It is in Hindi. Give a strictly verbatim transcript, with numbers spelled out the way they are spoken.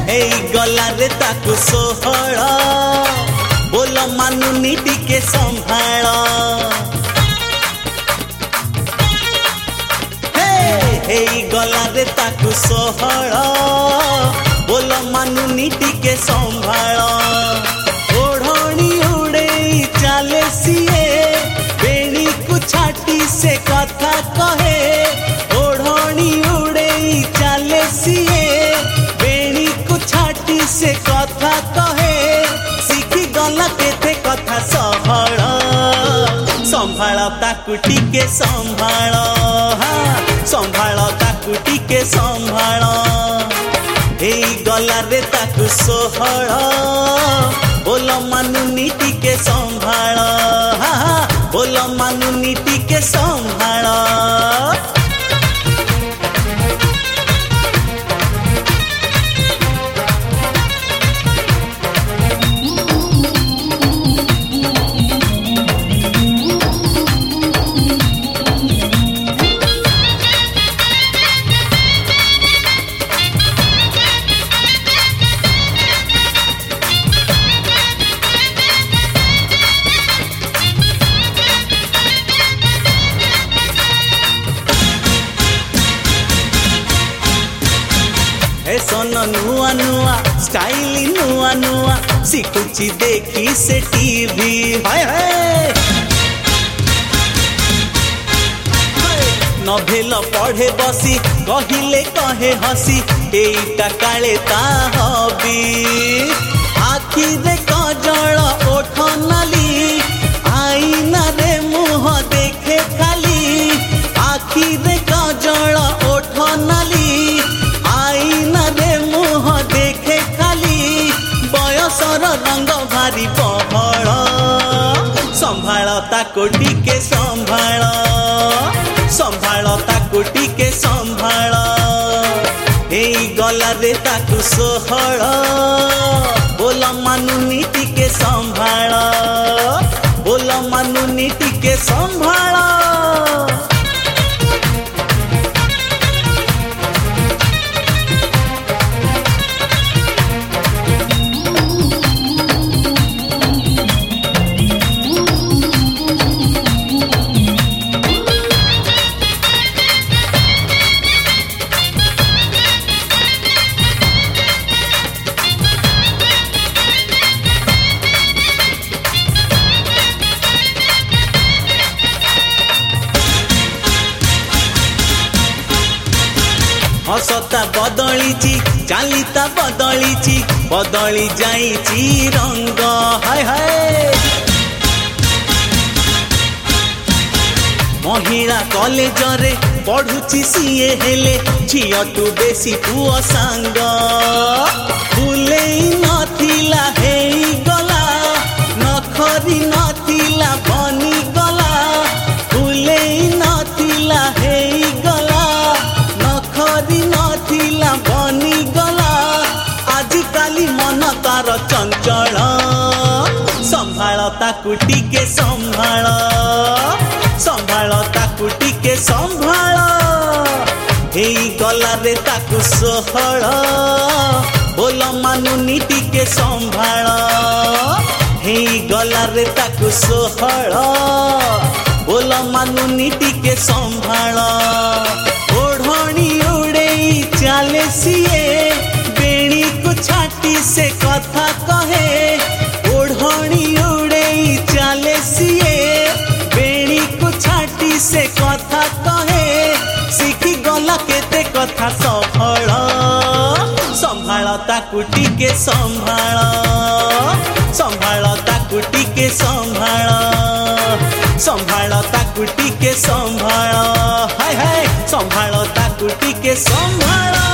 हेई गला रे ताकू सोहळ बोल मानुनी टिके संभाळ हेई गला रे ताकू सोहळ बोल मानुनी टिके संभाळ ओढ़णी उड़े चाले सीए बेणी को छाटी से कथा कहे ओढ़णी उड़े चाले सीए बेणी को छाटी से कथा कहे शिखी गला केते कथा सहळ संभाळ ताकू टिके संभाळ संभाळ ताकू टिके संभाळ हेई गला रे ताकू सोहळ बोल मानुनी टिके संभाळ बोल मानुनी टिके संभाळ सोन नुआ नुआ स्टाइल नुआ नुआ सिखुची देखी से टीवी हाय हाय नभेल पढ़े बसी कहिले कहे हसी एटा काले ता हबी आखि रे कजळ ओठ नाली आईना रे मुह देखे खाली आखि रे कजळ ओठ नाली देखे खाली बयसर रंग भारी बहळ संभाळ ताको टिके संभाळ संभाळ ताको टिके संभाळ हेई गला रे ताकू सोहळ बोल मानुनी टिके संभाळ बोल मानुनी टिके संभाळ हसता बदलीची चालिता बदलीची बदली जाइची रंग हाय हाय महिला कॉलेज रे पढ़ुची सीए हेले झियो तू बेसी पुओ सांग फुलेई नथिला हेई गला नखरी नथिला बनी गला फुलेई नथिला हेई गला नखरी नथिला बनी गला आजिकाली मन तार चंचल संभाळ ताकू टिके संभाळ संभाळ ताकू टिके संभाळ हेई गला रे ताकू सोहळ बोल मानुनी टिके संभाळ हेई गला रे ताकू सोहळ बोल मानुनी टिके संभाळ ओढ़णी उड़े चाले सीए बेणी को छाटी से कथा कहे ओढ़णी उड़े चाले सीए बेणी को छाटी से कथा कहे शिखी गला केते कथा सफल संभाळ ताकू टिके संभाळ संभाळ ताकू टिके संभाळ संभाळ ताकू टिके संभाळ हाय हाय संभाळ ताकू टिके संभाळ।